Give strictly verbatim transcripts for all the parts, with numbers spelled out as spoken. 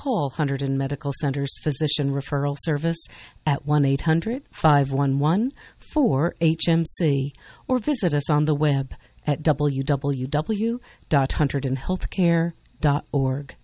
call Hunterdon Medical Center's physician referral service at one eight hundred, five one one, four H M C or visit us on the web at w w w dot hunterdon healthcare dot org.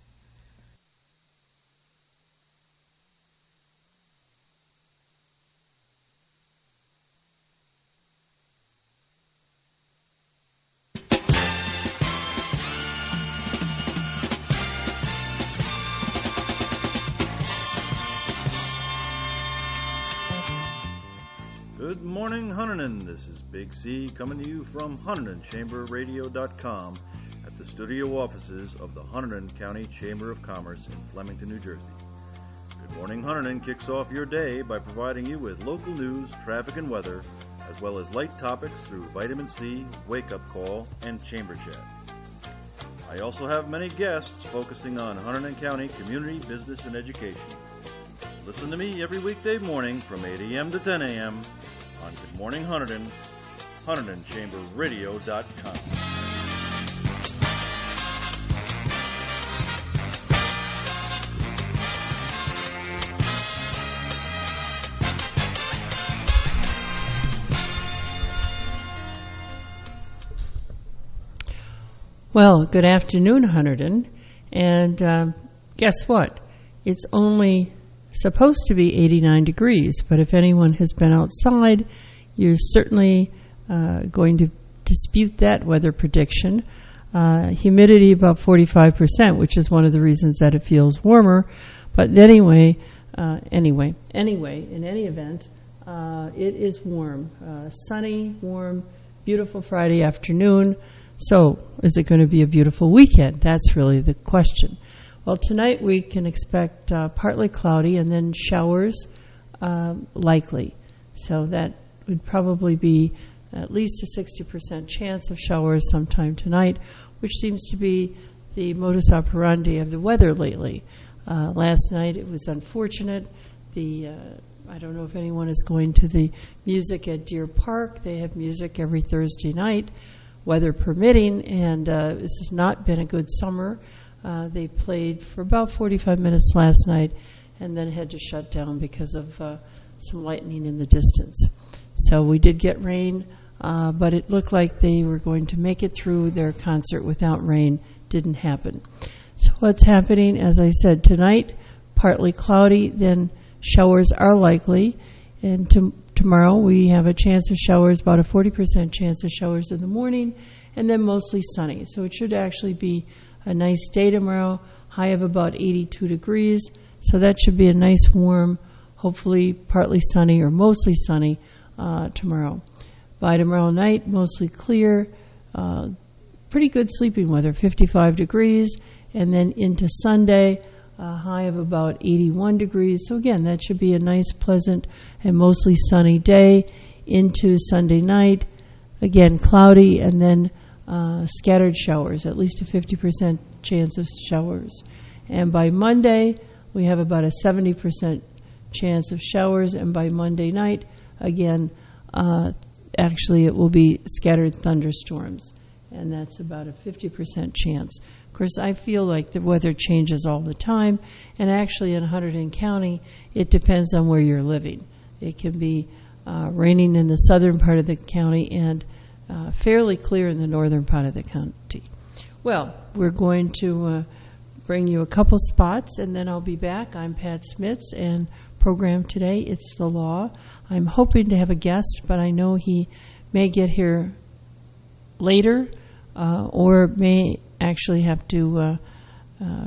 Good morning, Hunterdon. This is Big C coming to you from Hunterdon Chamber Radio dot com at the studio offices of the Hunterdon County Chamber of Commerce in Flemington, New Jersey. Good morning, Hunterdon kicks off your day by providing you with local news, traffic, and weather, as well as light topics through Vitamin C, Wake Up Call, and Chamber Chat. I also have many guests focusing on Hunterdon County community, business, and education. Listen to me every weekday morning from eight a.m. to ten a.m. on Good Morning Hunterdon, Hunterdon Chamber Radio dot com. Well, good afternoon, Hunterdon. And um, guess what? It's only supposed to be eighty-nine degrees, but if anyone has been outside, you're certainly uh, going to dispute that weather prediction. Uh, humidity about forty-five percent, which is one of the reasons that it feels warmer. But anyway, uh, anyway, anyway, in any event, uh, it is warm, uh, sunny, warm, beautiful Friday afternoon. So is it going to be a beautiful weekend? That's really the question. Well, tonight we can expect uh, partly cloudy and then showers um, likely. So that would probably be at least a sixty percent chance of showers sometime tonight, which seems to be the modus operandi of the weather lately. Uh, last night it was unfortunate. The uh, I don't know if anyone is going to the music at Deer Park. They have music every Thursday night, weather permitting, and uh, this has not been a good summer. Uh, they played for about forty-five minutes last night and then had to shut down because of uh, some lightning in the distance. So we did get rain, uh, but it looked like they were going to make it through their concert without rain. Didn't happen. So what's happening, as I said, tonight, partly cloudy, then showers are likely. And to, tomorrow we have a chance of showers, about a forty percent chance of showers in the morning, and then mostly sunny. So it should actually be a nice day tomorrow, high of about eighty-two degrees. So that should be a nice warm, hopefully partly sunny or mostly sunny uh, tomorrow. By tomorrow night, mostly clear, uh, pretty good sleeping weather, fifty-five degrees. And then into Sunday, a high of about eighty-one degrees. So again, that should be a nice, pleasant, and mostly sunny day. Into Sunday night, again, cloudy, and then Uh, scattered showers, at least a fifty percent chance of showers. And by Monday, we have about a seventy percent chance of showers. And by Monday night, again, uh, actually it will be scattered thunderstorms. And that's about a fifty percent chance. Of course, I feel like the weather changes all the time. And actually in Hunterdon County, it depends on where you're living. It can be uh, raining in the southern part of the county and Uh, fairly clear in the northern part of the county. Well, we're going to uh, bring you a couple spots, and then I'll be back. I'm Pat Smits, and program today, It's the Law. I'm hoping to have a guest, but I know he may get here later uh, or may actually have to uh, uh,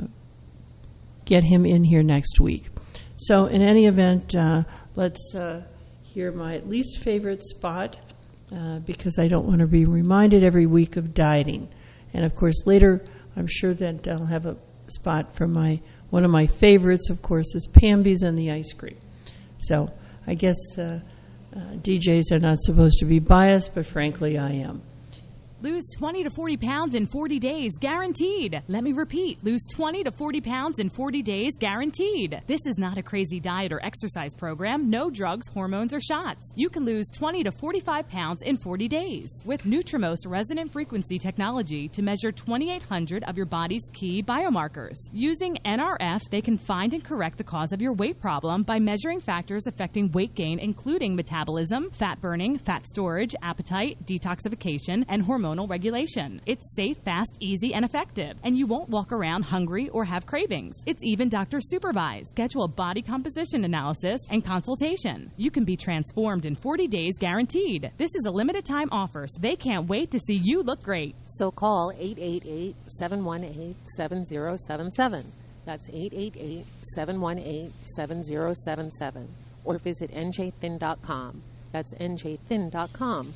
get him in here next week. So in any event, uh, let's uh, hear my least favorite spot, Uh, because I don't want to be reminded every week of dieting. And, of course, later I'm sure that I'll have a spot from my one of my favorites, of course, is Pambi's and the ice cream. So I guess uh, uh, D Js are not supposed to be biased, but frankly I am. Lose twenty to forty pounds in forty days, guaranteed. Let me repeat, lose twenty to forty pounds in forty days, guaranteed. This is not a crazy diet or exercise program. No drugs, hormones, or shots. You can lose twenty to forty-five pounds in forty days with Nutrimos resonant frequency technology to measure twenty-eight hundred of your body's key biomarkers. Using N R F, they can find and correct the cause of your weight problem by measuring factors affecting weight gain, including metabolism, fat burning, fat storage, appetite, detoxification, and hormonal regulation. It's safe, fast, easy, and effective, and you won't walk around hungry or have cravings. It's even doctor supervised. Schedule a body composition analysis and consultation. You can be transformed in forty days, guaranteed. This is a limited time offer, so they can't wait to see you look great. So call eight eight eight, seven one eight, seven zero seven seven. That's eight eight eight, seven one eight, seven zero seven seven. Or visit N J thin dot com. That's N J thin dot com.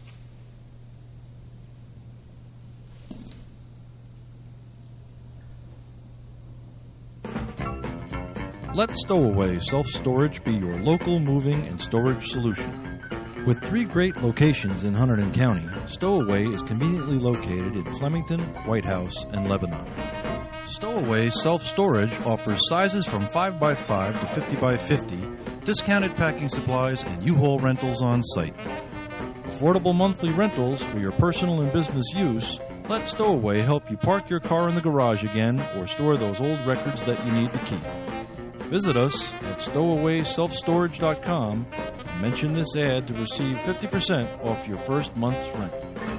Let Stowaway Self-Storage be your local moving and storage solution. With three great locations in Hunterdon County, Stowaway is conveniently located in Flemington, White House, and Lebanon. Stowaway Self-Storage offers sizes from five by five to fifty by fifty, discounted packing supplies, and U-Haul rentals on site. Affordable monthly rentals for your personal and business use. Let Stowaway help you park your car in the garage again or store those old records that you need to keep. Visit us at stowaway self storage dot com and mention this ad to receive fifty percent off your first month's rent.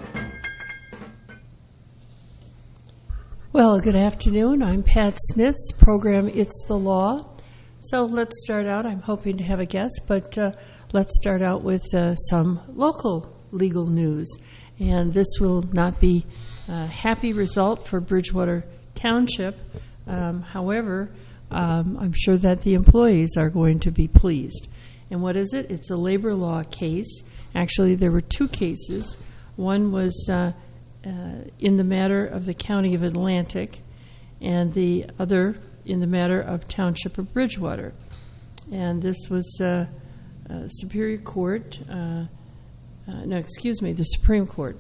Well, good afternoon. I'm Pat Smith's program, It's the Law. So let's start out. I'm hoping to have a guest, but uh, let's start out with uh, some local legal news. And this will not be a happy result for Bridgewater Township. Um, however, um, I'm sure that the employees are going to be pleased. And what is it? It's a labor law case. Actually, there were two cases. One was uh, uh, in the matter of the County of Atlantic, and the other in the matter of Township of Bridgewater. And this was uh, uh, Superior Court, uh, uh, no, excuse me, the Supreme Court.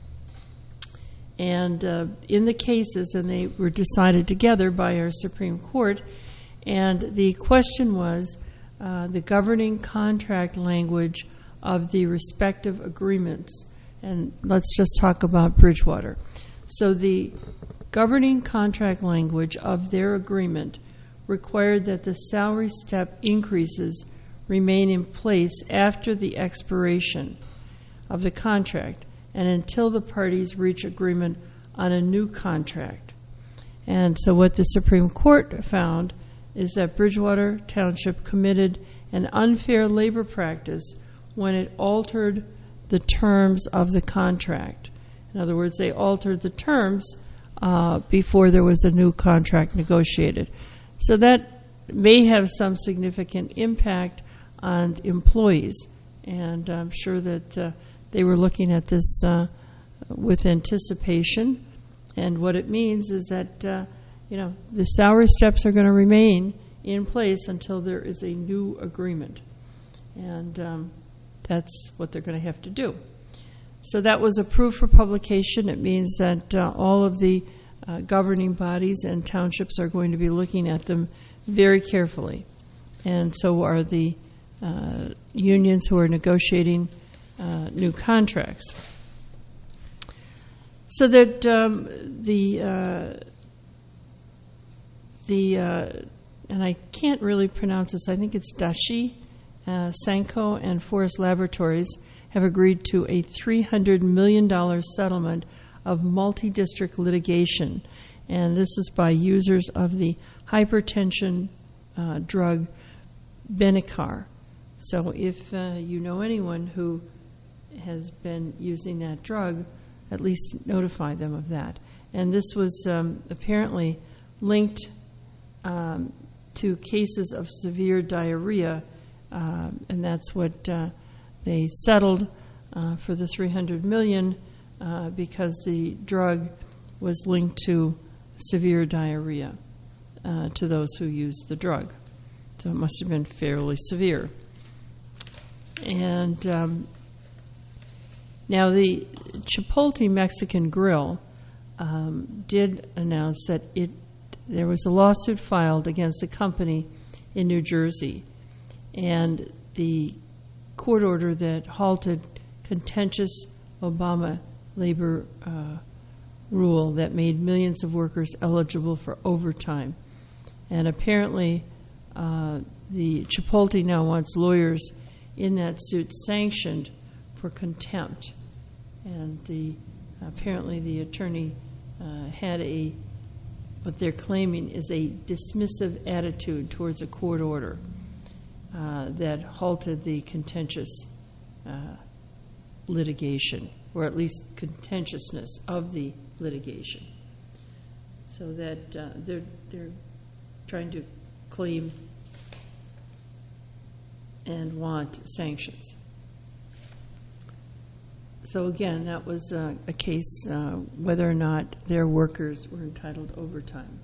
And uh, in the cases, and they were decided together by our Supreme Court, and the question was uh, the governing contract language of the respective agreements. And let's just talk about Bridgewater. So the governing contract language of their agreement required that the salary step increases remain in place after the expiration of the contract and until the parties reach agreement on a new contract. And so what the Supreme Court found is that Bridgewater Township committed an unfair labor practice when it altered the terms of the contract. In other words, they altered the terms uh, before there was a new contract negotiated. So that may have some significant impact on employees, and I'm sure that uh, they were looking at this uh, with anticipation. And what it means is that uh, you know the salary steps are going to remain in place until there is a new agreement, and um, that's what they're going to have to do. So that was approved for publication. It means that uh, all of the uh, governing bodies and townships are going to be looking at them very carefully, and so are the uh, unions who are negotiating uh, new contracts. So that um, the uh, the uh, and I can't really pronounce this. I think it's Dashi, uh, Sanko, and Forest Laboratories have agreed to a three hundred million dollars settlement of multi-district litigation, and this is by users of the hypertension uh, drug Benicar. So if uh, you know anyone who has been using that drug, at least notify them of that. And this was um, apparently linked um, to cases of severe diarrhea, uh, and that's what uh, they settled uh, for the three hundred million dollars uh, because the drug was linked to severe diarrhea uh, to those who used the drug. So it must have been fairly severe. And um, Now, the Chipotle Mexican Grill um, did announce that it there was a lawsuit filed against the company in New Jersey, and the court order that halted contentious Obama labor uh, rule that made millions of workers eligible for overtime. And apparently, uh, the Chipotle now wants lawyers in that suit sanctioned for contempt. And the apparently the attorney uh, had a what they're claiming is a dismissive attitude towards a court order uh, that halted the contentious uh, litigation, or at least contentiousness of the litigation. So that uh, they're they're trying to claim and want sanctions. So again, that was uh, a case uh, whether or not their workers were entitled to overtime.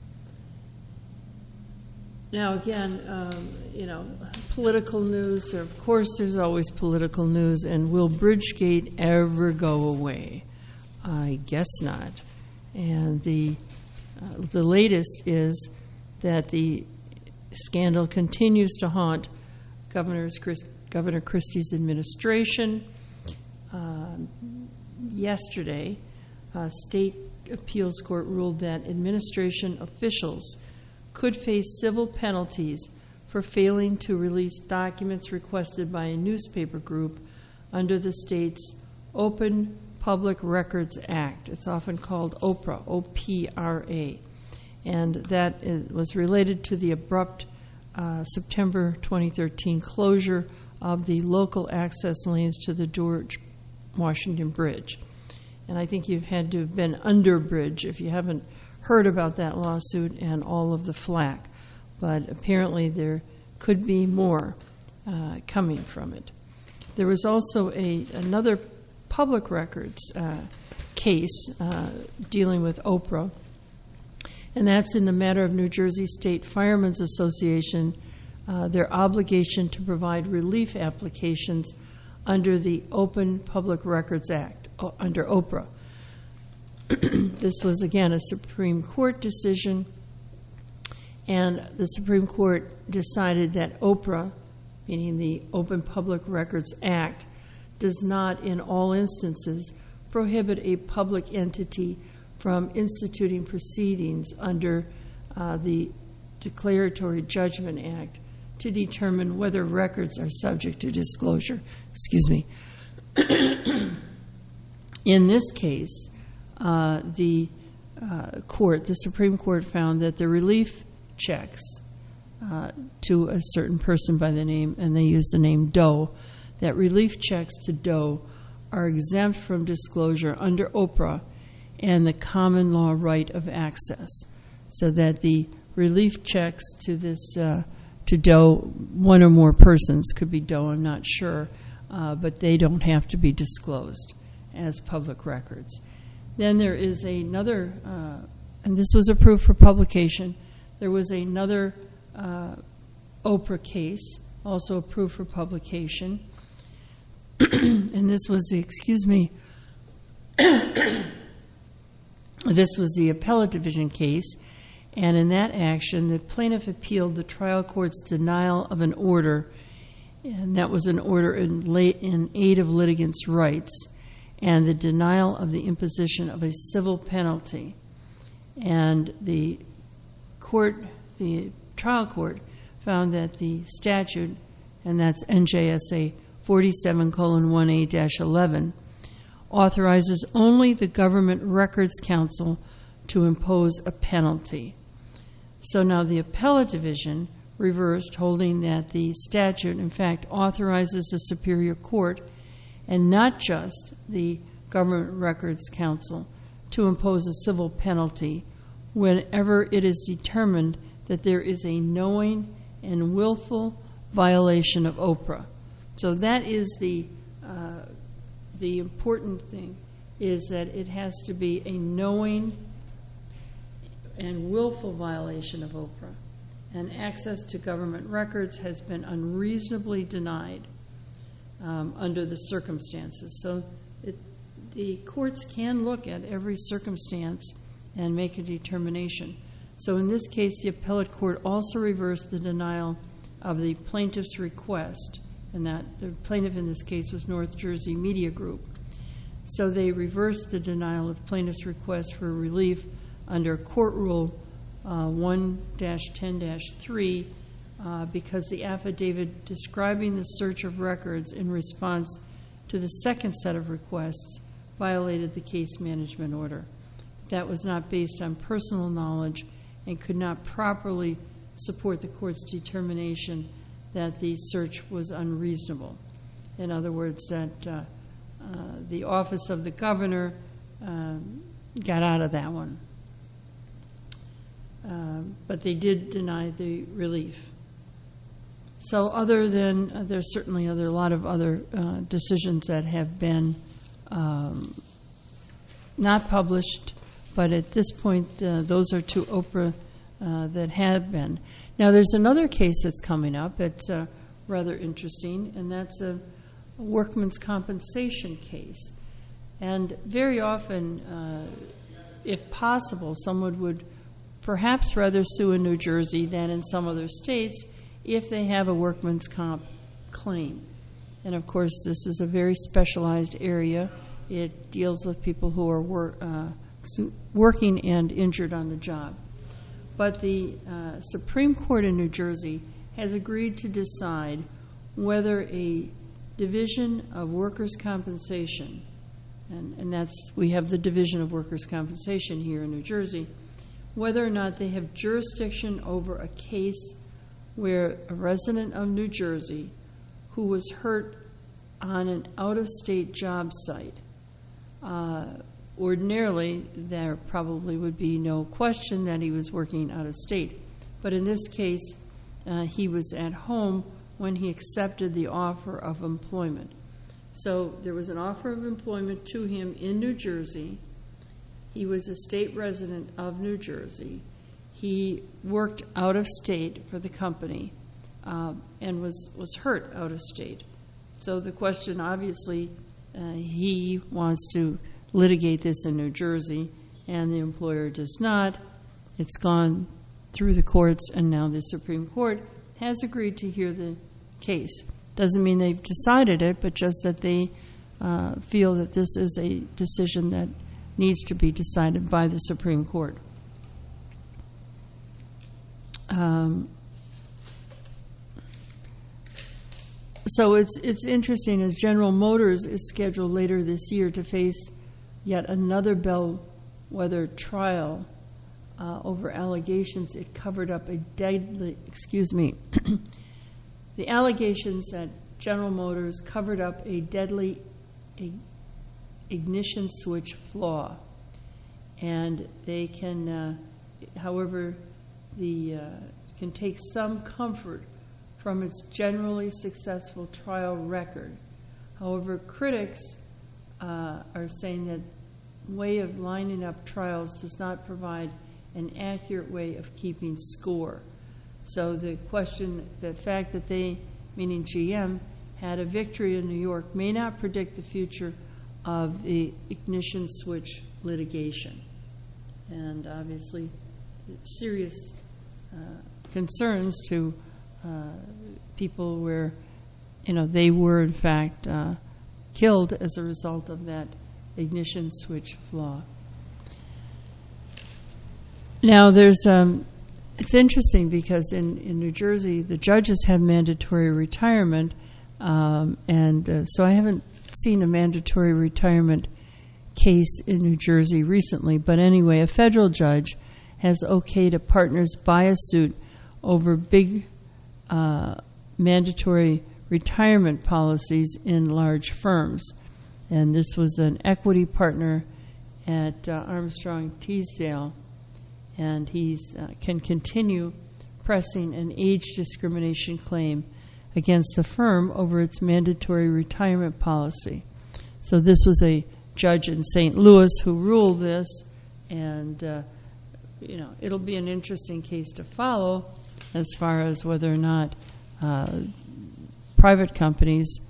Now again, um, you know, political news, of course there's always political news, and will Bridgegate ever go away? I guess not. And the uh, the latest is that the scandal continues to haunt Governor's Chris, Governor Christie's administration. Uh, yesterday, a state appeals court ruled that administration officials could face civil penalties for failing to release documents requested by a newspaper group under the state's Open Public Records Act. It's often called OPRA, O P R A. And that is, was related to the abrupt uh, September twenty thirteen closure of the local access lanes to the George Washington Bridge. And I think you've had to have been under bridge if you haven't heard about that lawsuit and all of the flack. But apparently there could be more uh, coming from it. There was also a another public records uh, case uh, dealing with Oprah, and that's in the matter of New Jersey State Firemen's Association, uh, their obligation to provide relief applications under the Open Public Records Act, o- under Oprah. This was, again, a Supreme Court decision, and the Supreme Court decided that Oprah, meaning the Open Public Records Act, does not, in all instances, prohibit a public entity from instituting proceedings under uh, the Declaratory Judgment Act to determine whether records are subject to disclosure. Excuse me. In this case, uh, the uh, court, the Supreme Court, found that the relief checks uh, to a certain person by the name, and they use the name Doe, that relief checks to Doe are exempt from disclosure under Oprah and the common law right of access, so that the relief checks to this uh, to Doe, one or more persons, could be Doe, I'm not sure, uh, but they don't have to be disclosed as public records. Then there is another, uh, and this was approved for publication, there was another uh, Oprah case, also approved for publication, and this was the, excuse me, this was the appellate division case, and in that action, the plaintiff appealed the trial court's denial of an order, and that was an order in, late, in aid of litigants' rights, and the denial of the imposition of a civil penalty. And the court, the trial court, found that the statute, and that's N J S A forty-seven colon one A dash eleven, authorizes only the Government Records Council to impose a penalty. So now the appellate division reversed, holding that the statute, in fact, authorizes the Superior Court and not just the Government Records Council to impose a civil penalty whenever it is determined that there is a knowing and willful violation of Oprah. So that is the uh, the important thing, is that it has to be a knowing and willful violation of Oprah. And access to government records has been unreasonably denied um, under the circumstances. So it, the courts can look at every circumstance and make a determination. So in this case, the appellate court also reversed the denial of the plaintiff's request, and that the plaintiff in this case was North Jersey Media Group. So they reversed the denial of plaintiff's request for relief under Court Rule uh, one dash ten dash three uh, because the affidavit describing the search of records in response to the second set of requests violated the case management order. That was not based on personal knowledge and could not properly support the court's determination that the search was unreasonable. In other words, that uh, uh, the office of the governor uh, got out of that one. Uh, but they did deny the relief. So other than, uh, there's certainly other, a lot of other uh, decisions that have been um, not published, but at this point, uh, those are two Oprah uh, that have been. Now, there's another case that's coming up that's uh, rather interesting, and that's a workman's compensation case. And very often, uh, if possible, someone would perhaps rather sue in New Jersey than in some other states if they have a workman's comp claim. And of course, this is a very specialized area. It deals with people who are wor- uh, working and injured on the job. But the uh, Supreme Court in New Jersey has agreed to decide whether a division of workers' compensation, and, and that's, we have the Division of Workers' Compensation here in New Jersey, whether or not they have jurisdiction over a case where a resident of New Jersey who was hurt on an out-of-state job site, uh, ordinarily there probably would be no question that he was working out of state. But in this case, uh, he was at home when he accepted the offer of employment. So there was an offer of employment to him in New Jersey. He was a state resident of New Jersey. He worked out of state for the company uh, and was, was hurt out of state. So the question, obviously, uh, he wants to litigate this in New Jersey, and the employer does not. It's gone through the courts, and now the Supreme Court has agreed to hear the case. Doesn't mean they've decided it, but just that they uh, feel that this is a decision that needs to be decided by the Supreme Court. Um, so it's it's interesting, as General Motors is scheduled later this year to face yet another bellwether trial uh, over allegations it covered up a deadly, excuse me, the allegations that General Motors covered up a deadly a, ignition switch flaw. And they can, uh, however, the uh, can take some comfort from its generally successful trial record. However, critics uh, are saying that way of lining up trials does not provide an accurate way of keeping score. So the question, the fact that they, meaning G M, had a victory in New York may not predict the future of the ignition switch litigation. And obviously, serious uh, concerns to uh, people where, you know, they were in fact uh, killed as a result of that ignition switch flaw. Now, there's, um, it's interesting because in, in New Jersey, the judges have mandatory retirement, um, and uh, so I haven't seen a mandatory retirement case in New Jersey recently, but anyway, a federal judge has okayed a partners buy a suit over big uh, mandatory retirement policies in large firms. And this was an equity partner at uh, Armstrong Teasdale, and he uh, can continue pressing an age discrimination claim against the firm over its mandatory retirement policy. So this was a judge in Saint Louis who ruled this, and uh, you know, it'll be an interesting case to follow as far as whether or not uh, private companies,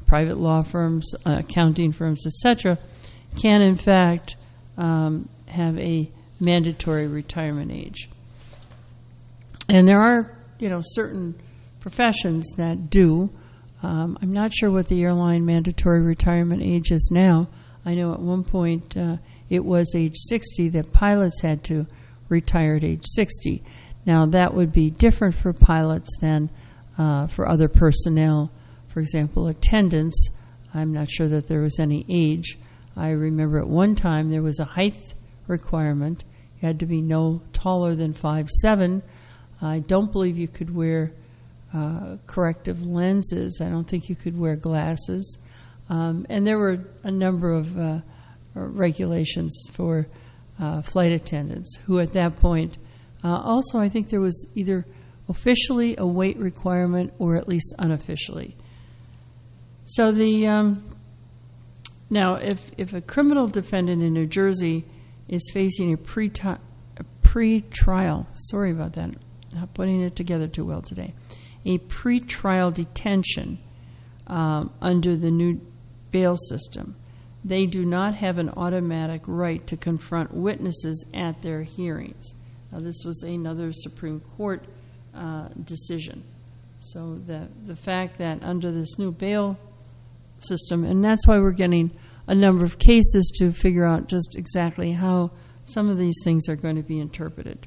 private law firms, uh, accounting firms, et cetera, can in fact um, have a mandatory retirement age. And there are, you know, certain professions that do. Um, I'm not sure what the airline mandatory retirement age is now. I know at one point uh, it was age sixty that pilots had to retire at age sixty. Now that would be different for pilots than uh, for other personnel. For example, attendants, I'm not sure that there was any age. I remember at one time there was a height requirement. You had to be no taller than five seven. I don't believe you could wear uh, corrective lenses. I don't think you could wear glasses. Um, and there were a number of uh, regulations for uh, flight attendants who at that point, uh, also I think there was either officially a weight requirement or at least unofficially. So the um, now if, if a criminal defendant in New Jersey is facing a pre a pre-trial, sorry about that, not putting it together too well today, a pre-trial detention um, under the new bail system, they do not have an automatic right to confront witnesses at their hearings. Now, this was another Supreme Court uh, decision. So the the fact that under this new bail system, and that's why we're getting a number of cases to figure out just exactly how some of these things are going to be interpreted.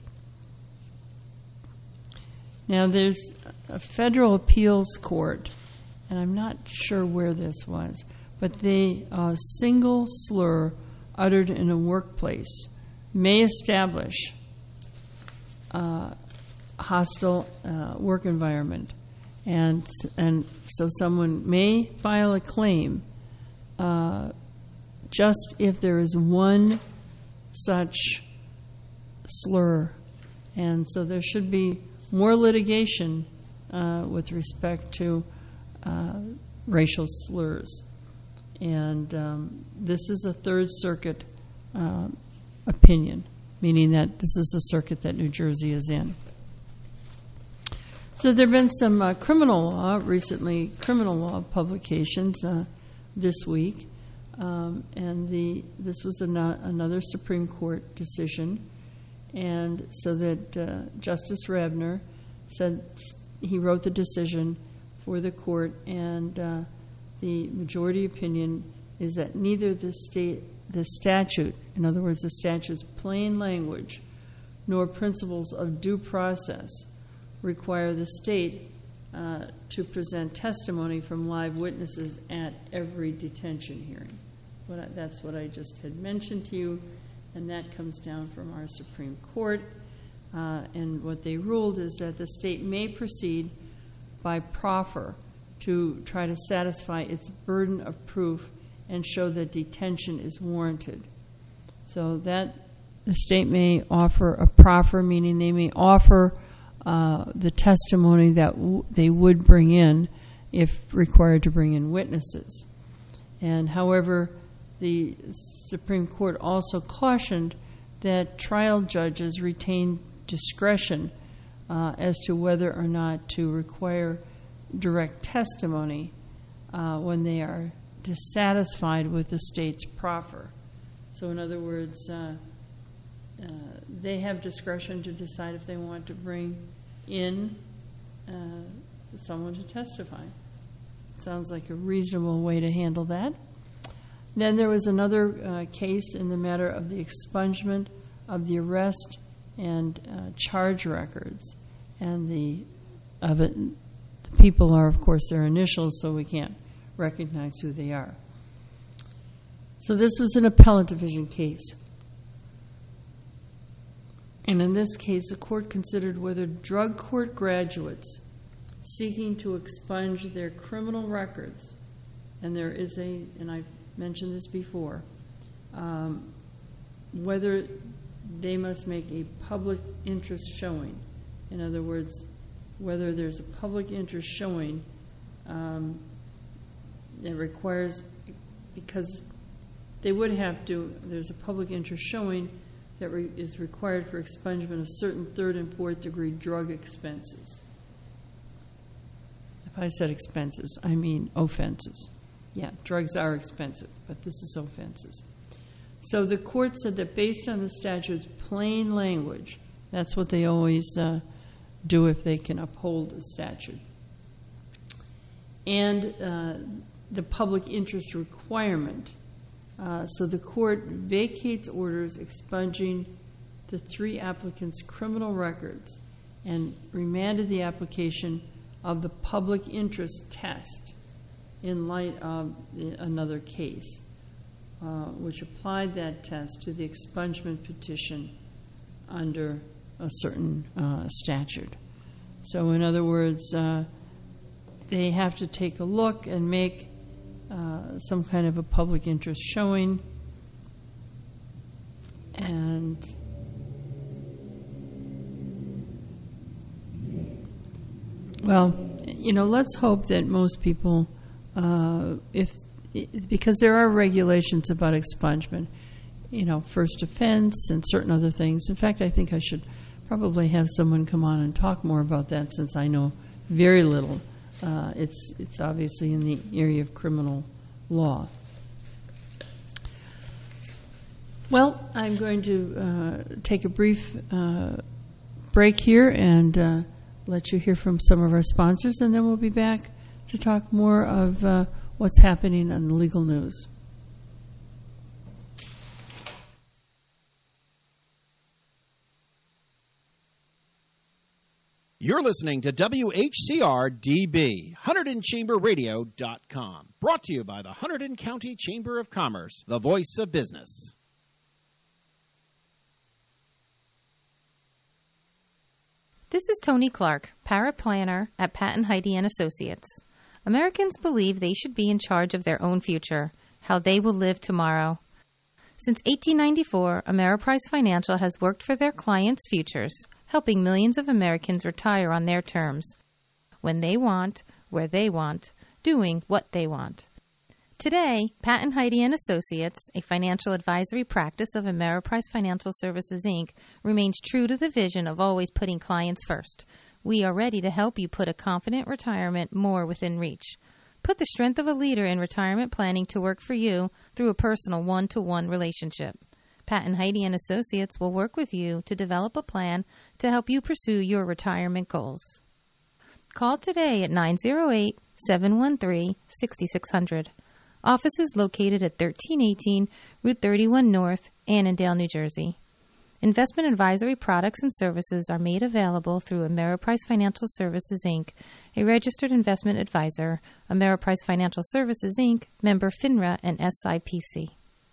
Now, there's a federal appeals court, and I'm not sure where this was, but the uh, single slur uttered in a workplace may establish a hostile uh, work environment. And and so someone may file a claim uh, just if there is one such slur. And so there should be more litigation uh, with respect to uh, racial slurs. And um, this is a Third Circuit uh, opinion, meaning that this is a circuit that New Jersey is in. So there have been some uh, criminal law, recently criminal law publications uh, this week, um, and the this was an, another Supreme Court decision, and so that uh, Justice Ravner said he wrote the decision for the court, and uh, the majority opinion is that neither the state, the statute, in other words, the statute's plain language, nor principles of due process require the state uh, to present testimony from live witnesses at every detention hearing. What I, that's what I just had mentioned to you, and that comes down from our Supreme Court. Uh, and what they ruled is that the state may proceed by proffer to try to satisfy its burden of proof and show that detention is warranted. So that the state may offer a proffer, meaning they may offer Uh, the testimony that w- they would bring in if required to bring in witnesses. And however, the Supreme Court also cautioned that trial judges retain discretion uh, as to whether or not to require direct testimony uh, when they are dissatisfied with the state's proffer. So in other words, uh, Uh, they have discretion to decide if they want to bring in uh, someone to testify. Sounds like a reasonable way to handle that. Then there was another uh, case in the matter of the expungement of the arrest and uh, charge records. And the of it, the people are, of course, their initials, so we can't recognize who they are. So this was an appellate division case. And in this case, the court considered whether drug court graduates seeking to expunge their criminal records, and there is a, and I've mentioned this before, um, whether they must make a public interest showing. In other words, whether there's a public interest showing um, that requires, because they would have to, there's a public interest showing that re- is required for expungement of certain third and fourth degree drug expenses. If I said expenses, I mean offenses. Yeah, drugs are expensive, but this is offenses. So the court said that based on the statute's plain language, that's what they always uh, do if they can uphold a statute, and uh, the public interest requirement. Uh, so the court vacates orders expunging the three applicants' criminal records and remanded the application of the public interest test in light of the, another case, uh, which applied that test to the expungement petition under a certain uh, statute. So in other words, uh, they have to take a look and make uh, some kind of a public interest showing, and well, you know, let's hope that most people, uh, if because there are regulations about expungement, you know, first offense and certain other things. In fact, I think I should probably have someone come on and talk more about that, since I know very little. Uh, it's it's obviously in the area of criminal law. Well, I'm going to uh, take a brief uh, break here and uh, let you hear from some of our sponsors, and then we'll be back to talk more of uh, what's happening on the legal news. You're listening to W H C R D B, Hunterdon Chamber Radio dot com. Brought to you by the Hunterdon County Chamber of Commerce, the voice of business. This is Tony Clark, paraplanner at Patton Heidi and Associates. Americans believe they should be in charge of their own future, how they will live tomorrow. Since eighteen ninety-four, Ameriprise Financial has worked for their clients' futures, helping millions of Americans retire on their terms, when they want, where they want, doing what they want. Today, Patton Heidi and Associates, a financial advisory practice of Ameriprise Financial Services, Incorporated, remains true to the vision of always putting clients first. We are ready to help you put a confident retirement more within reach. Put the strength of a leader in retirement planning to work for you through a personal one-to-one relationship. Patton Heidi and Associates will work with you to develop a plan to help you pursue your retirement goals. Call today at nine oh eight, seven one three, six six zero zero. Office is located at thirteen eighteen Route thirty-one North, Annandale, New Jersey. Investment advisory products and services are made available through Ameriprise Financial Services, Incorporated, a registered investment advisor, Ameriprise Financial Services, Incorporated, member FINRA and S I P C.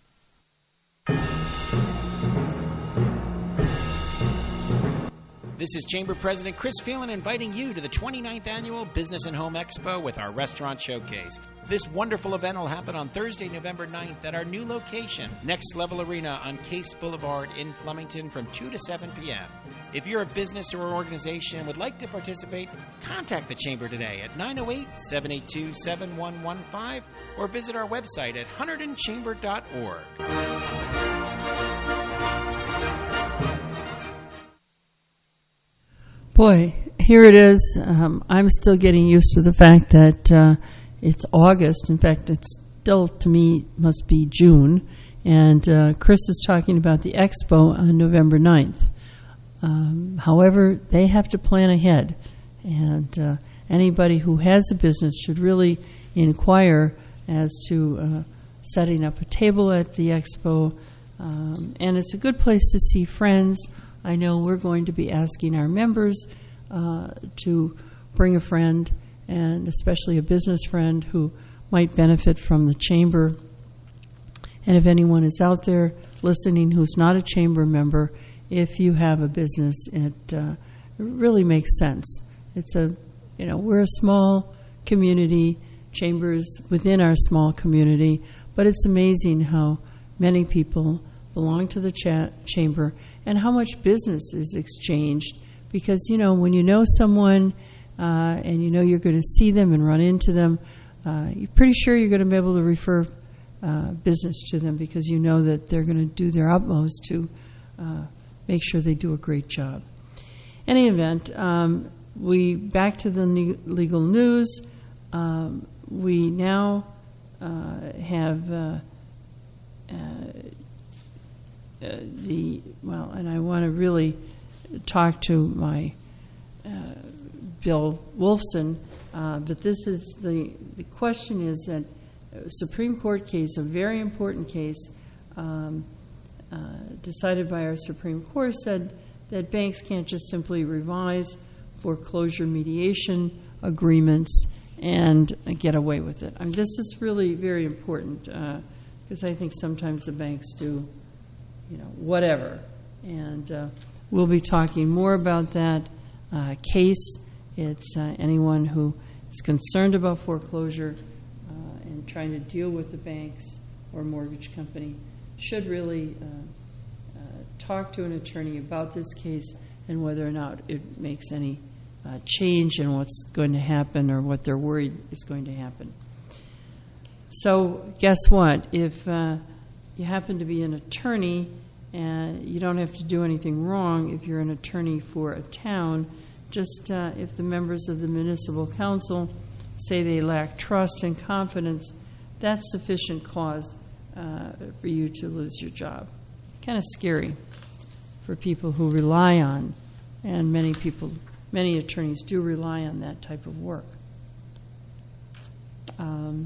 This is Chamber President Chris Phelan inviting you to the twenty-ninth Annual Business and Home Expo with our Restaurant Showcase. This wonderful event will happen on Thursday, November ninth at our new location, Next Level Arena on Case Boulevard in Flemington from two to seven p.m. If you're a business or organization and would like to participate, contact the Chamber today at nine oh eight, seven eight two, seven one one five or visit our website at hunterdon chamber dot org. Boy, here it is. Um, I'm still getting used to the fact that uh, it's August. In fact, it's still, to me, must be June. And uh, Chris is talking about the expo on November ninth. Um, however, they have to plan ahead. And uh, anybody who has a business should really inquire as to uh, setting up a table at the expo. Um, and it's a good place to see friends. I know we're going to be asking our members uh, to bring a friend, and especially a business friend who might benefit from the chamber. And if anyone is out there listening who's not a chamber member, if you have a business, it, uh, it really makes sense. It's a, you know, we're a small community, chambers within our small community, but it's amazing how many people belong to the cha- chamber and how much business is exchanged. Because, you know, when you know someone uh, and you know you're going to see them and run into them, uh, you're pretty sure you're going to be able to refer uh, business to them because you know that they're going to do their utmost to uh, make sure they do a great job. In any event, um, we back to the ne- legal news. Um, we now uh, have uh, uh, uh, the, well, and I want to really talk to my uh, Bill Wolfson, uh, but this is the, the question is that a Supreme Court case, a very important case, um, uh, decided by our Supreme Court, said that banks can't just simply revise foreclosure mediation agreements and get away with it. I mean, this is really very important because uh, I think sometimes the banks do, you know, whatever. And uh, we'll be talking more about that uh, case. It's uh, anyone who is concerned about foreclosure uh, and trying to deal with the banks or mortgage company should really uh, uh, talk to an attorney about this case and whether or not it makes any uh, change in what's going to happen or what they're worried is going to happen. So guess what? If uh, you happen to be an attorney and you don't have to do anything wrong if you're an attorney for a town, just uh, if the members of the municipal council say they lack trust and confidence, that's sufficient cause uh, for you to lose your job. Kind of scary for people who rely on, and many people, many attorneys do rely on that type of work. Um,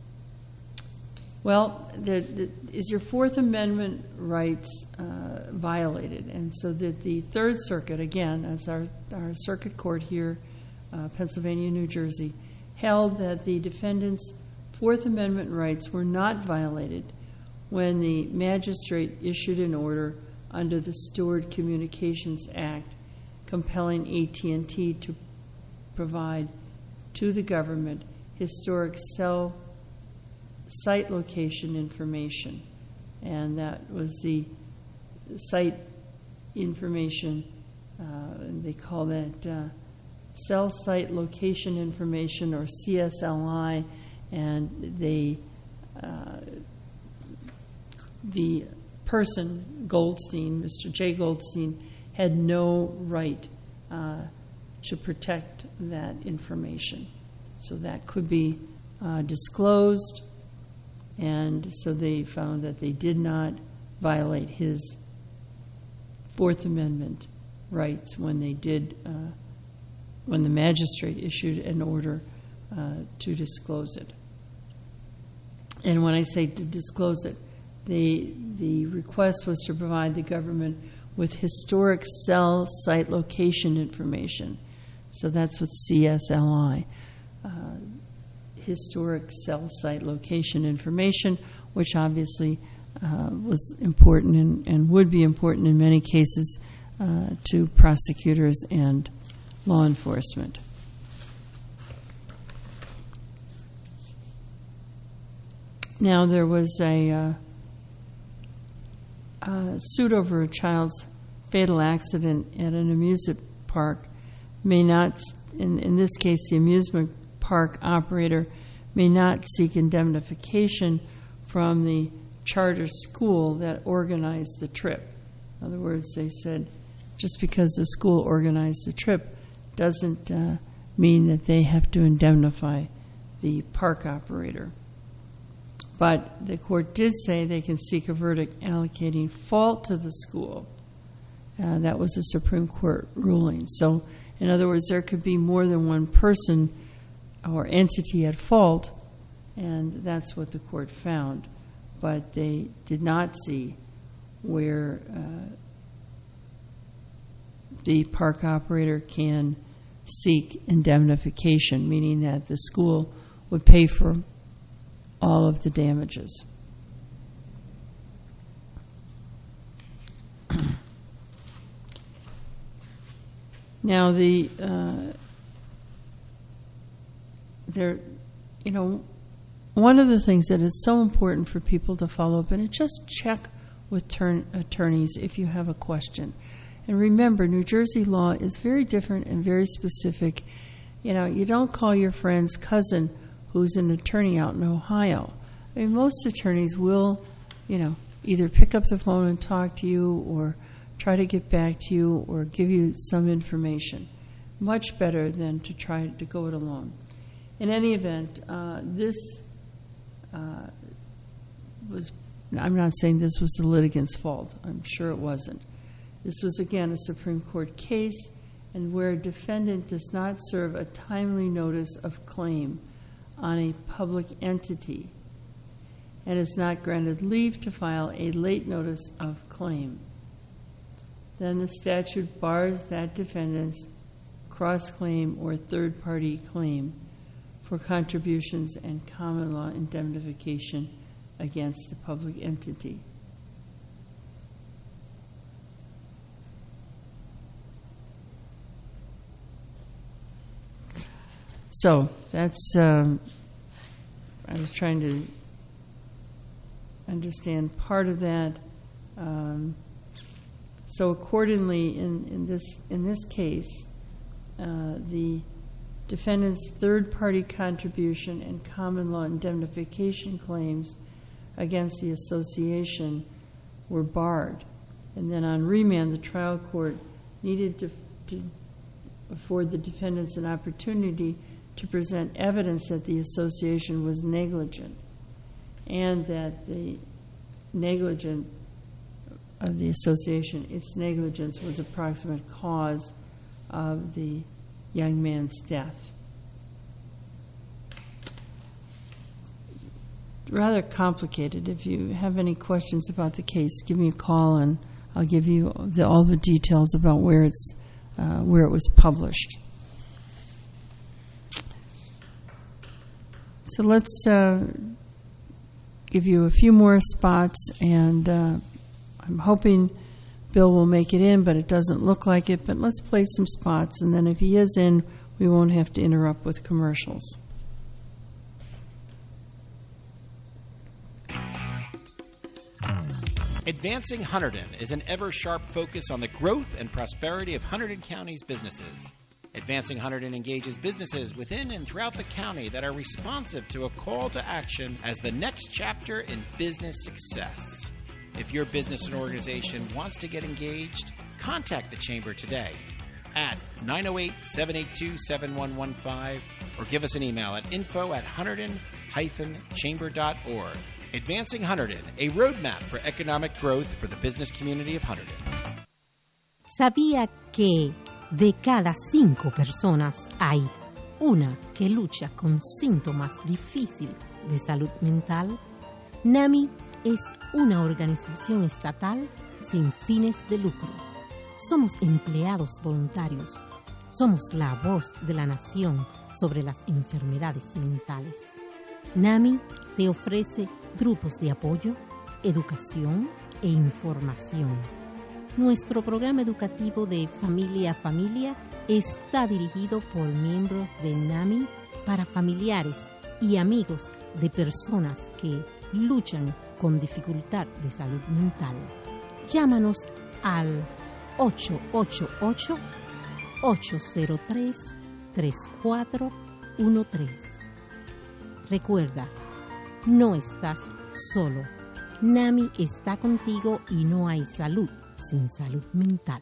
well, the, the, is your Fourth Amendment rights uh, violated? And so that the Third Circuit, again, as our, our circuit court here, uh, Pennsylvania, New Jersey, held that the defendant's Fourth Amendment rights were not violated when the magistrate issued an order under the Stored Communications Act compelling A T and T to provide to the government historic cell site location information. And that was the site information, uh, they call that uh, cell site location information, or C S L I, and they uh, the person, Goldstein, Mister J. Goldstein, had no right uh, to protect that information. So that could be uh, disclosed, and so they found that they did not violate his Fourth Amendment rights when they did, uh, when the magistrate issued an order uh, to disclose it. And when I say to disclose it, The, the request was to provide the government with historic cell site location information. So that's what C S L I, uh, historic cell site location information, which obviously uh, was important and, and would be important in many cases uh, to prosecutors and law enforcement. Now, there was a uh, Uh, suit over a child's fatal accident at an amusement park may not, in, in this case, the amusement park operator may not seek indemnification from the charter school that organized the trip. In other words, they said just because the school organized the trip doesn't uh, mean that they have to indemnify the park operator. But the court did say they can seek a verdict allocating fault to the school. Uh, that was a Supreme Court ruling. So, in other words, there could be more than one person or entity at fault, and that's what the court found. But they did not see where uh, the park operator can seek indemnification, meaning that the school would pay for all of the damages. Now, the uh, there, you know, one of the things that is so important for people to follow up, and it just check with turn, attorneys if you have a question. And remember, New Jersey law is very different and very specific. You know, you don't call your friend's cousin who's an attorney out in Ohio. I mean, most attorneys will, you know, either pick up the phone and talk to you or try to get back to you or give you some information. Much better than to try to go it alone. In any event, uh, this uh, was, I'm not saying this was the litigant's fault. I'm sure it wasn't. This was, again, a Supreme Court case, and where a defendant does not serve a timely notice of claim on a public entity and is not granted leave to file a late notice of claim, then the statute bars that defendant's cross-claim or third-party claim for contributions and common law indemnification against the public entity. So that's, um, I was trying to understand part of that. Um, so accordingly, in, in this in this case, uh, the defendant's third-party contribution and common law indemnification claims against the association were barred. And then on remand, the trial court needed to, to afford the defendants an opportunity to present evidence that the association was negligent and that the negligence of the association, its negligence was a proximate cause of the young man's death. Rather complicated. If you have any questions about the case, give me a call and I'll give you the, all the details about where it's uh, where it was published. So let's uh, give you a few more spots, and uh, I'm hoping Bill will make it in, but it doesn't look like it. But let's play some spots, and then if he is in, we won't have to interrupt with commercials. Advancing Hunterdon is an ever-sharp focus on the growth and prosperity of Hunterdon County's businesses. Advancing Hunterdon engages businesses within and throughout the county that are responsive to a call to action as the next chapter in business success. If your business and organization wants to get engaged, contact the Chamber today at nine oh eight, seven eight two, seven one one five or give us an email at info at hunterdon dash chamber dot org. Advancing Hunterdon, a roadmap for economic growth for the business community of Hunterdon. ¿Sabía que de cada cinco personas hay una que lucha con síntomas difíciles de salud mental? NAMI es una organización estatal sin fines de lucro. Somos empleados voluntarios. Somos la voz de la nación sobre las enfermedades mentales. NAMI te ofrece grupos de apoyo, educación e información. Nuestro programa educativo de Familia a Familia está dirigido por miembros de NAMI para familiares y amigos de personas que luchan con dificultad de salud mental. Llámanos al ocho ocho ocho, ocho cero tres, tres cuatro uno tres. Recuerda, no estás solo. NAMI está contigo y no hay salud sin salud mental.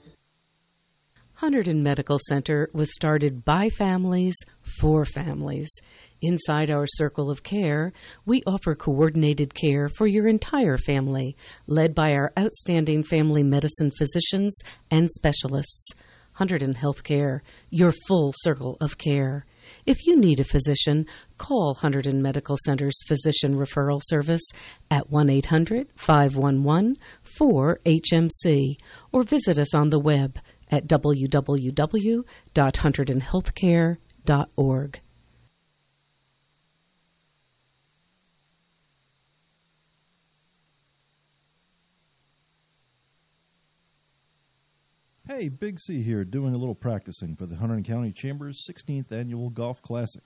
Hunterdon Medical Center was started by families for families. Inside our circle of care, we offer coordinated care for your entire family, led by our outstanding family medicine physicians and specialists. Hunterdon Healthcare, your full circle of care. If you need a physician, call Hunterdon Medical Center's Physician Referral Service at one eight hundred, five one one, four H M C or visit us on the web at w w w dot hunterdon healthcare dot org. Hey, Big C here, doing a little practicing for the Hunterdon County Chamber's sixteenth Annual Golf Classic.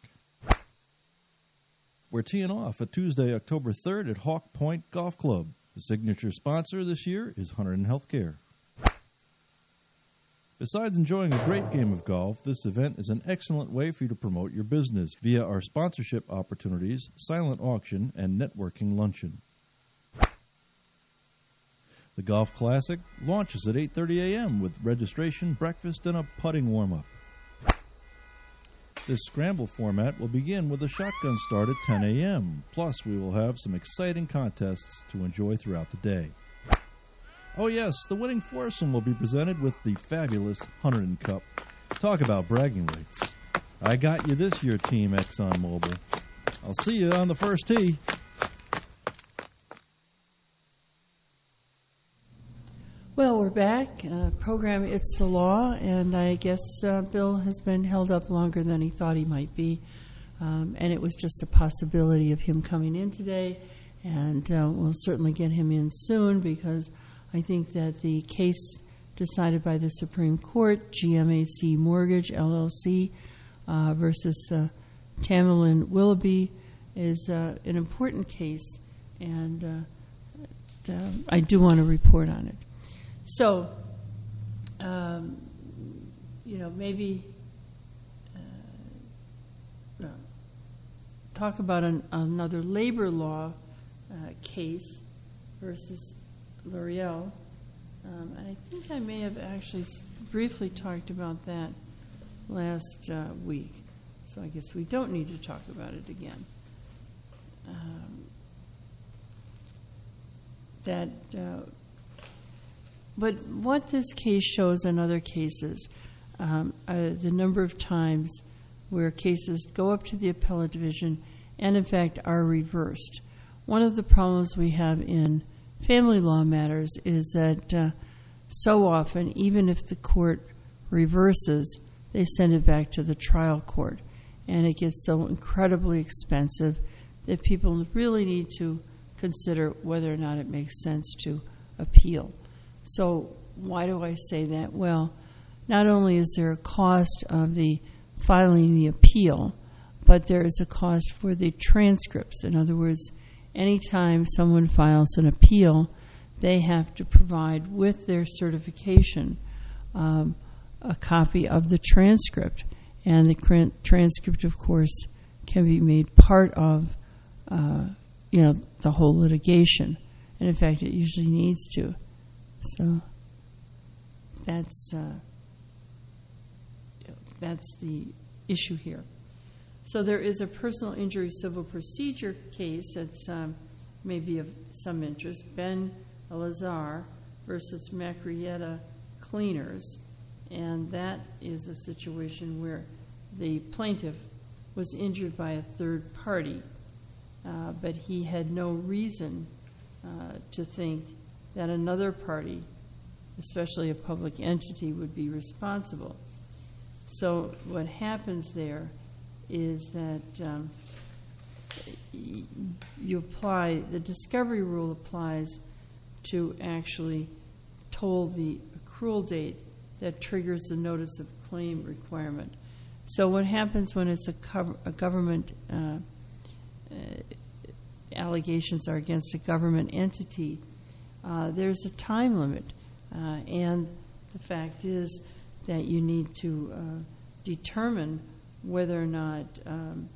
We're teeing off at Tuesday, October third at Hawk Point Golf Club. The signature sponsor this year is Hunterdon Healthcare. Besides enjoying a great game of golf, this event is an excellent way for you to promote your business via our sponsorship opportunities, silent auction, and networking luncheon. The Golf Classic launches at eight thirty a.m. with registration, breakfast, and a putting warm-up. This scramble format will begin with a shotgun start at ten a.m. Plus, we will have some exciting contests to enjoy throughout the day. Oh yes, the winning foursome will be presented with the fabulous Hunterdon Cup. Talk about bragging rights. I got you this year, Team ExxonMobil. I'll see you on the first tee. Well, we're back. Uh, program It's the Law, and I guess uh, Bill has been held up longer than he thought he might be. Um, and it was just a possibility of him coming in today, and uh, we'll certainly get him in soon because I think that the case decided by the Supreme Court, G M A C Mortgage, L L C, uh, versus uh, Tamerlan Willoughby, is uh, an important case, and uh, uh, I do want to report on it. So, um, you know, maybe uh, uh, talk about an, another labor law uh, case versus L'Oreal. Um, I think I may have actually briefly talked about that last uh, week, so I guess we don't need to talk about it again. Um, that, uh, but what this case shows in other cases, um, uh, the number of times where cases go up to the appellate division and, in fact, are reversed. One of the problems we have in family law matters is that uh, so often, even if the court reverses, they send it back to the trial court. And it gets so incredibly expensive that people really need to consider whether or not it makes sense to appeal. So why do I say that? Well, not only is there a cost of the filing the appeal, but there is a cost for the transcripts. In other words, anytime someone files an appeal, they have to provide with their certification um, a copy of the transcript. And the transcript, of course, can be made part of uh, you know, the whole litigation. And in fact, it usually needs to. So that's uh, that's the issue here. So there is a personal injury civil procedure case that's um, maybe of some interest. Ben Elazar versus Macrietta Cleaners. And that is a situation where the plaintiff was injured by a third party, uh, but he had no reason uh, to think that another party, especially a public entity, would be responsible. So what happens there is that um, you apply, the discovery rule applies to actually toll the accrual date that triggers the notice of claim requirement. So what happens when it's a, co- a government, uh, uh, allegations are against a government entity, uh, there's a time limit. Uh, and the fact is that you need to uh, determine whether or not um,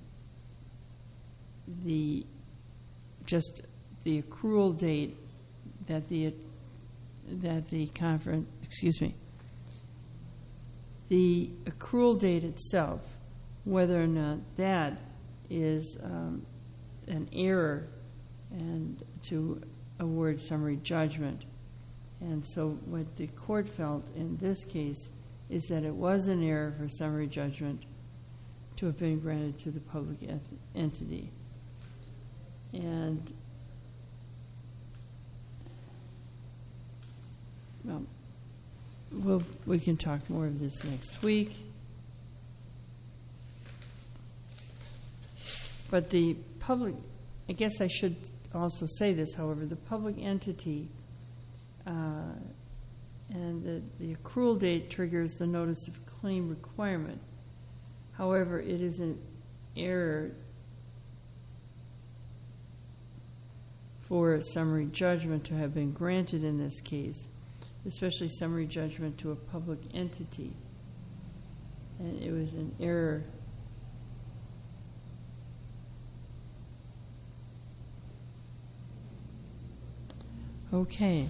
the just the accrual date that the that the conference, excuse me, the accrual date itself, whether or not that is um, an error and to award summary judgment. And so what the court felt in this case is that it was an error for summary judgment to have been granted to the public ent- entity. And well, we'll, we can talk more of this next week. But the public, I guess I should also say this, however, the public entity uh, and the, the accrual date triggers the notice of claim requirement. However, it is an error for a summary judgment to have been granted in this case, especially summary judgment to a public entity. And it was an error. Okay.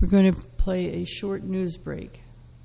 We're going to play a short news break.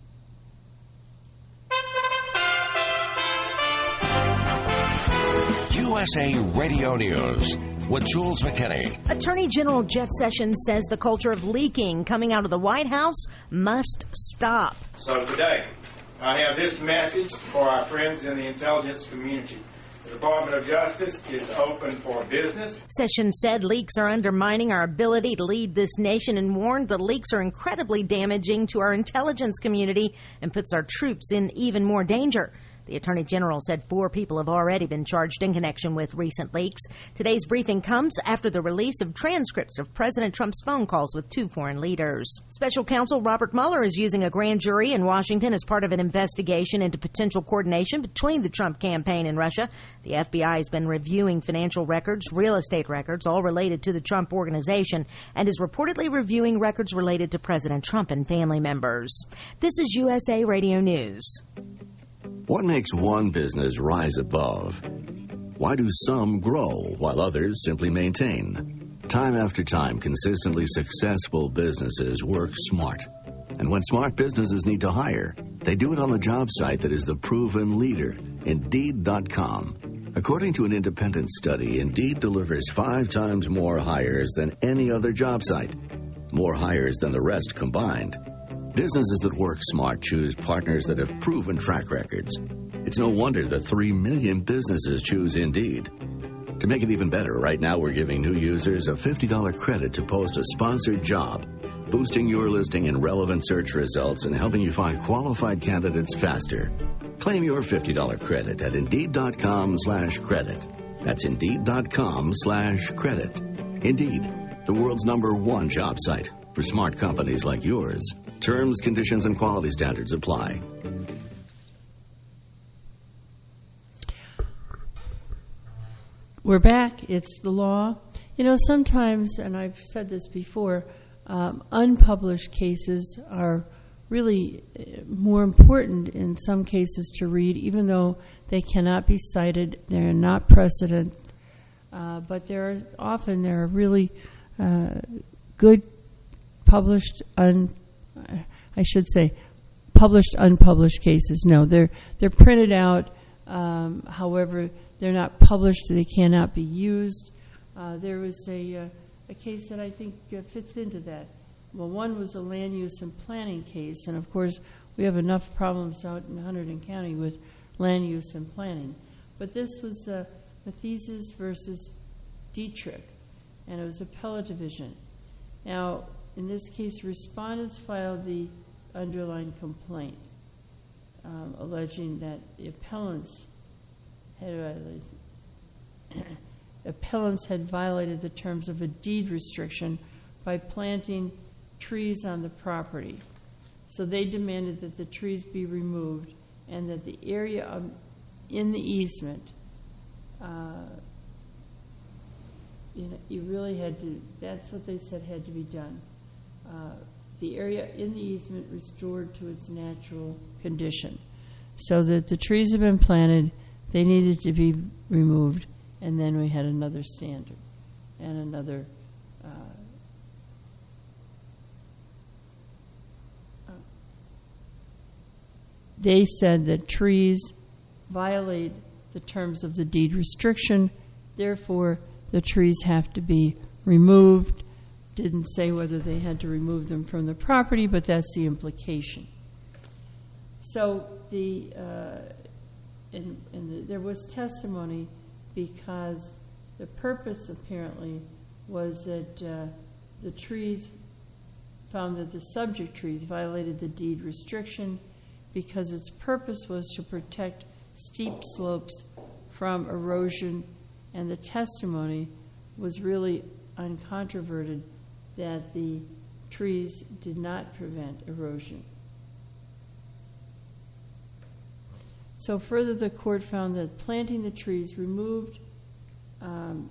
U S A Radio News with Jules McKinney. Attorney General Jeff Sessions says the culture of leaking coming out of the White House must stop. So today, I have this message for our friends in the intelligence community. The Department of Justice is open for business. Sessions said leaks are undermining our ability to lead this nation and warned the leaks are incredibly damaging to our intelligence community and puts our troops in even more danger. The Attorney General said four people have already been charged in connection with recent leaks. Today's briefing comes after the release of transcripts of President Trump's phone calls with two foreign leaders. Special counsel Robert Mueller is using a grand jury in Washington as part of an investigation into potential coordination between the Trump campaign and Russia. The F B I has been reviewing financial records, real estate records, all related to the Trump organization, and is reportedly reviewing records related to President Trump and family members. This is U S A Radio News. What makes one business rise above? Why do some grow while others simply maintain? Time after time, consistently successful businesses work smart. And when smart businesses need to hire, they do it on the job site that is the proven leader, Indeed dot com. According to an independent study, Indeed delivers five times more hires than any other job site. More hires than the rest combined. Businesses that work smart choose partners that have proven track records. It's no wonder that three million businesses choose Indeed. To make it even better, right now we're giving new users a fifty dollars credit to post a sponsored job, boosting your listing in relevant search results and helping you find qualified candidates faster. Claim your fifty dollars credit at Indeed.com slash credit. That's Indeed.com slash credit. Indeed, the world's number one job site for smart companies like yours. Terms, conditions, and quality standards apply. We're back. It's the law. You know, sometimes, and I've said this before, um, unpublished cases are really more important in some cases to read, even though they cannot be cited. They're not precedent. Uh, but there are often there are really uh, good published un. I should say, published, unpublished cases. No, they're they're printed out. Um, however, they're not published. They cannot be used. Uh, there was a uh, a case that I think uh, fits into that. Well, one was a land use and planning case, and of course, we have enough problems out in Hunterdon County with land use and planning. But this was uh, Mathesis versus Dietrich, and it was appellate division. Now, in this case, respondents filed the underlying complaint, um, alleging that the appellants had violated, appellants had violated the terms of a deed restriction by planting trees on the property. So they demanded that the trees be removed and that the area of, in the easement, uh, you know, you really had to, that's what they said had to be done. Uh, the area in the easement restored to its natural condition. So that the trees have been planted, they needed to be removed, and then we had another standard and another uh, uh, they said that trees violate the terms of the deed restriction, therefore the trees have to be removed. Didn't say whether they had to remove them from the property, but that's the implication. So the, uh, and, and the, there was testimony because the purpose apparently was that uh, the trees found that the subject trees violated the deed restriction because its purpose was to protect steep slopes from erosion, and the testimony was really uncontroverted that the trees did not prevent erosion. So further, the court found that planting the trees removed um,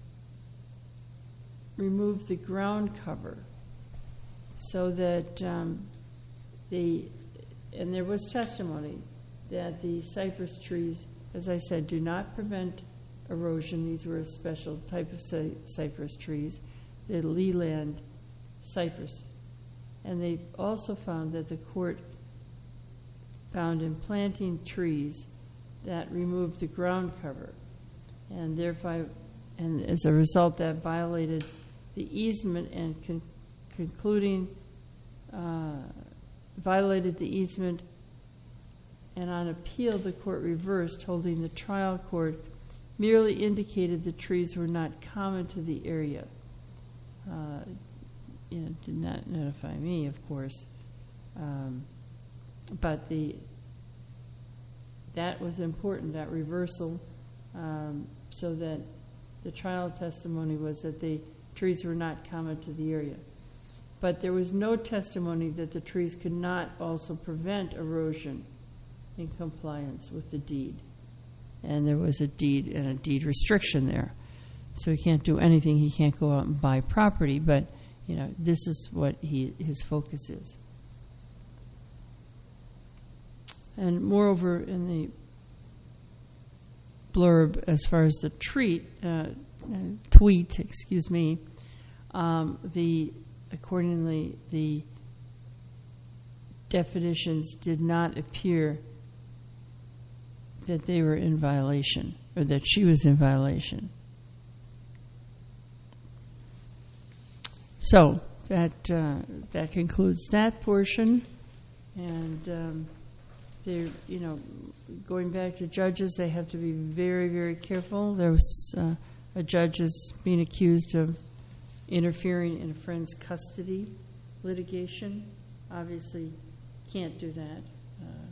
removed the ground cover so that um, the, and there was testimony that the cypress trees, as I said, do not prevent erosion. These were a special type of cy- cypress trees, the Leland cypress And they also found that the court found in planting trees that removed the ground cover, and thereby, and as a result, that violated the easement and con- concluding uh, violated the easement. And on appeal, the court reversed, holding the trial court merely indicated the trees were not common to the area. Uh, you know, did not notify me, of course, um, but the that was important, that reversal, um, so that the trial testimony was that the trees were not common to the area. But there was no testimony that the trees could not also prevent erosion in compliance with the deed. And there was a deed and a deed restriction there. So he can't do anything. He can't go out and buy property, but you know, this is what he his focus is. And moreover, in the blurb, as far as the treat, uh, uh, tweet, excuse me, um, the accordingly the definitions did not appear that they were in violation, or that she was in violation. So that uh, that concludes that portion, and um, they're, you know, going back to judges, they have to be very, very careful. There was uh, a judge is being accused of interfering in a friend's custody litigation. Obviously, can't do that. Uh,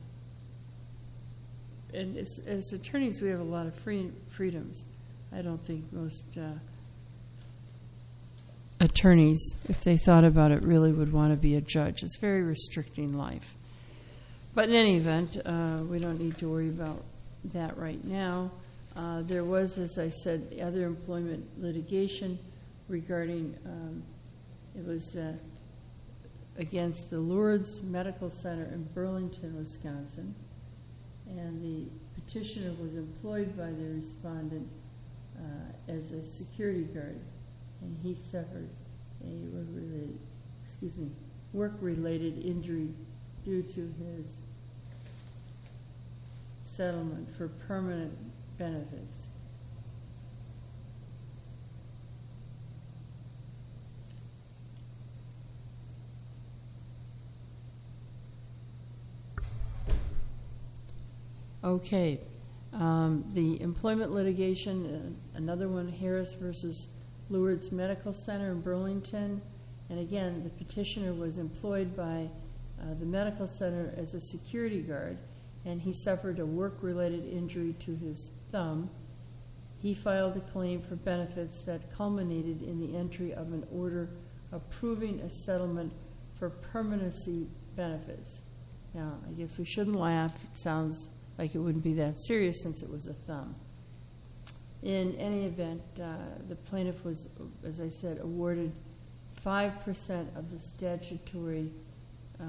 and as, as attorneys, we have a lot of free, freedoms. I don't think most uh, attorneys, if they thought about it, really would want to be a judge. It's very restricting life. But in any event, uh, we don't need to worry about that right now. Uh, there was, as I said, the other employment litigation regarding, um, it was uh, against the Lourdes Medical Center in Burlington, Wisconsin. And the petitioner was employed by the respondent uh, as a security guard, and he suffered a work-related, excuse me, work-related injury due to his settlement for permanent benefits. Okay. Um, the employment litigation, uh, another one, Harris versus Lourdes Medical Center in Burlington. And again, the petitioner was employed by uh, the medical center as a security guard, and he suffered a work-related injury to his thumb. He filed a claim for benefits that culminated in the entry of an order approving a settlement for permanency benefits. Now, I guess we shouldn't laugh. It sounds like it wouldn't be that serious since it was a thumb. In any event, uh, the plaintiff was, as I said, awarded five percent of the statutory uh,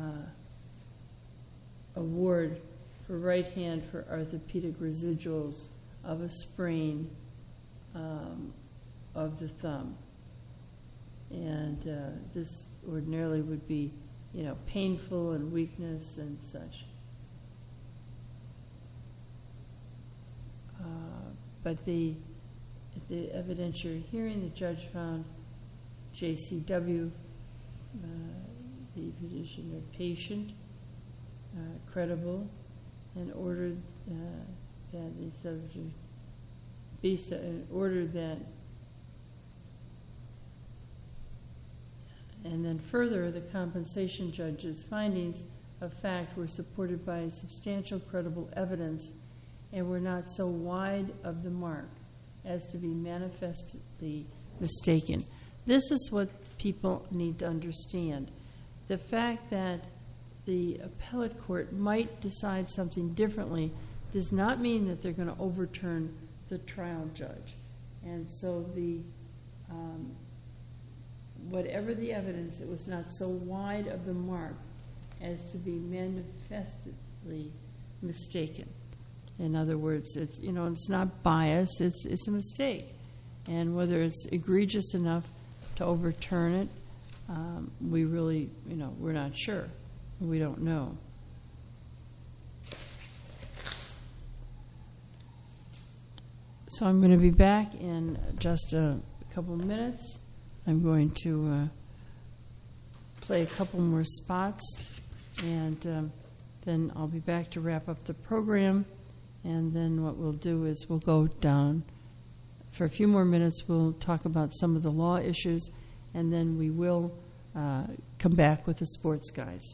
award for right hand for orthopedic residuals of a sprain um, of the thumb. And uh, this ordinarily would be, you know, painful and weakness and such. Uh, but the at the evidentiary hearing, the judge found J C W, uh, the petitioner, patient, uh, credible, and ordered uh, that the subject be so, and ordered that, and then further, the compensation judge's findings of fact were supported by substantial credible evidence and were not so wide of the mark as to be manifestly mistaken. This is what people need to understand. The fact that the appellate court might decide something differently does not mean that they're going to overturn the trial judge. And so the um, whatever the evidence, it was not so wide of the mark as to be manifestly mistaken. In other words, it's, you know, it's not bias, it's it's a mistake. And whether it's egregious enough to overturn it, um, we really, you know, we're not sure. We don't know. So I'm going to be back in just a couple minutes. I'm going to uh, play a couple more spots, and um, then I'll be back to wrap up the program. And then what we'll do is we'll go down for a few more minutes. We'll talk about some of the law issues, and then we will uh, come back with the sports guys.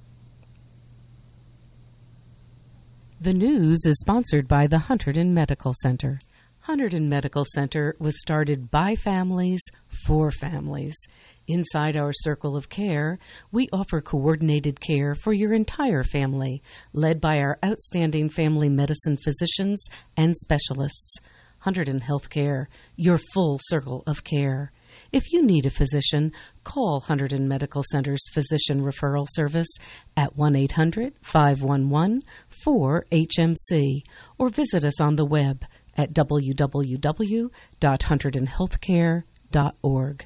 The news is sponsored by the Hunterdon Medical Center. Hunterdon Medical Center was started by families for families. Inside our circle of care, we offer coordinated care for your entire family, led by our outstanding family medicine physicians and specialists. Hunterdon Healthcare, your full circle of care. If you need a physician, call Hunterdon Medical Center's Physician Referral Service at one eight hundred, five one one, four H M C or visit us on the web at w w w dot hunterdon healthcare dot org.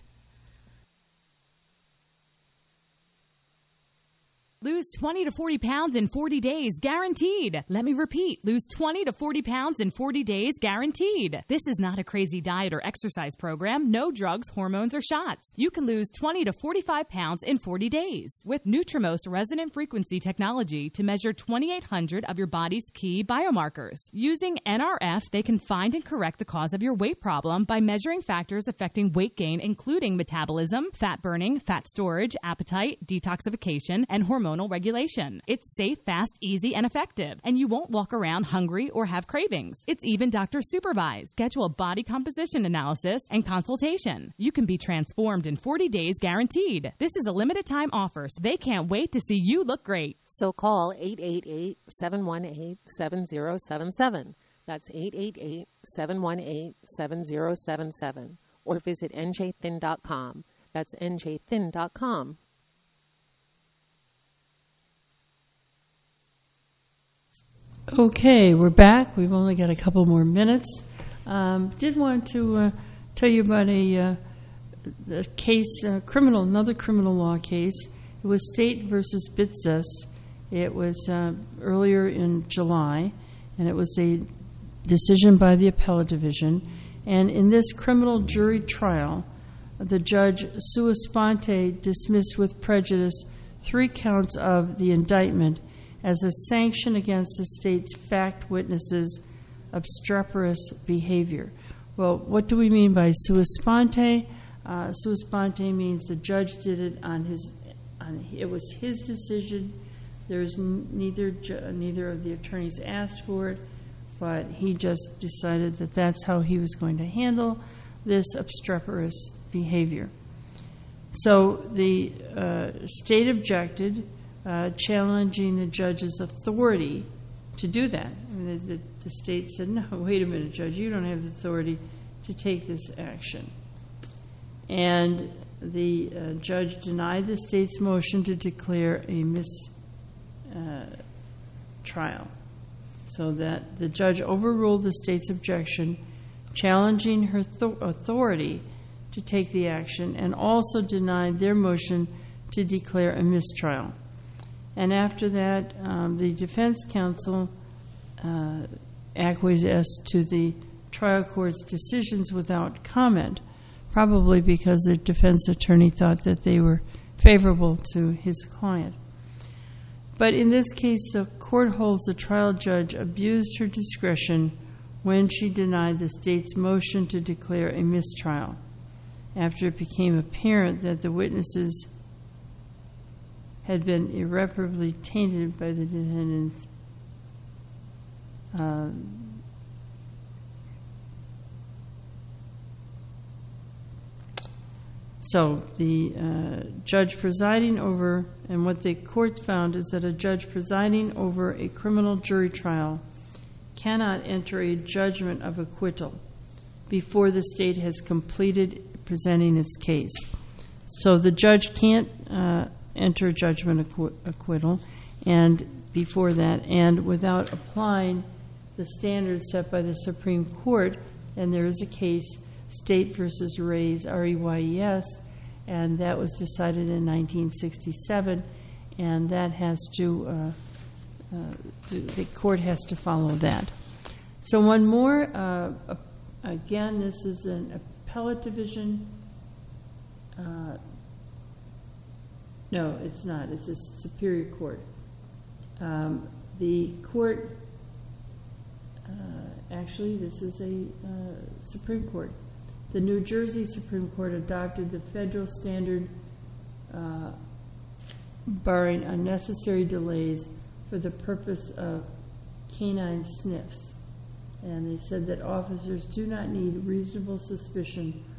Lose twenty to forty pounds in forty days, guaranteed. Let me repeat, lose twenty to forty pounds in forty days, guaranteed. This is not a crazy diet or exercise program, no drugs, hormones, or shots. You can lose twenty to forty-five pounds in forty days with Nutrimost resonant frequency technology to measure twenty-eight hundred of your body's key biomarkers. Using N R F, they can find and correct the cause of your weight problem by measuring factors affecting weight gain, including metabolism, fat burning, fat storage, appetite, detoxification, and hormone regulation. It's safe, fast, easy, and effective, and you won't walk around hungry or have cravings. It's even doctor supervised. Schedule a body composition analysis and consultation. You can be transformed in forty days, guaranteed. This is a limited time offer, so they can't wait to see you look great. So call eight eight eight, seven one eight, seven zero seven seven. That's eight eight eight, seven one eight, seven zero seven seven. Or visit n j thin dot com. That's n j thin dot com. Okay, we're back. We've only got a couple more minutes. Um, did want to uh, tell you about a, uh, a case, uh, criminal, another criminal law case. It was State versus Bitzes. It was uh, earlier in July, and it was a decision by the appellate division. And in this criminal jury trial, the judge sua sponte dismissed with prejudice three counts of the indictment as a sanction against the state's fact witnesses' obstreperous behavior. Well, what do we mean by sua sponte? Uh, sua sponte means the judge did it on his, on, it was his decision. There's n- neither ju- neither of the attorneys asked for it, but he just decided that that's how he was going to handle this obstreperous behavior. So the uh, state objected, Uh, challenging the judge's authority to do that. I mean, the, the state said, no, wait a minute, Judge, you don't have the authority to take this action. And the uh, judge denied the state's motion to declare a mistrial. Uh, so that the judge overruled the state's objection, challenging her th- authority to take the action, and also denied their motion to declare a mistrial. And after that, um, the defense counsel uh, acquiesced to the trial court's decisions without comment, probably because the defense attorney thought that they were favorable to his client. But in this case, the court holds the trial judge abused her discretion when she denied the state's motion to declare a mistrial, after it became apparent that the witnesses had been irreparably tainted by the defendant's uh, so the uh, judge presiding over, and what the court found is that a judge presiding over a criminal jury trial cannot enter a judgment of acquittal before the state has completed presenting its case. So the judge can't uh, enter judgment acqu- acquittal and before that, and without applying the standards set by the Supreme Court. And there is a case, State versus Reyes, R E Y E S, and that was decided in nineteen sixty-seven, and that has to, uh, uh, the, the court has to follow that. So one more, uh, uh, again, this is an appellate division. Uh, no, it's not. It's a superior court. Um, the court, uh, actually, this is a uh, Supreme Court. The New Jersey Supreme Court adopted the federal standard uh, barring unnecessary delays for the purpose of canine sniffs. And they said that officers do not need reasonable suspicion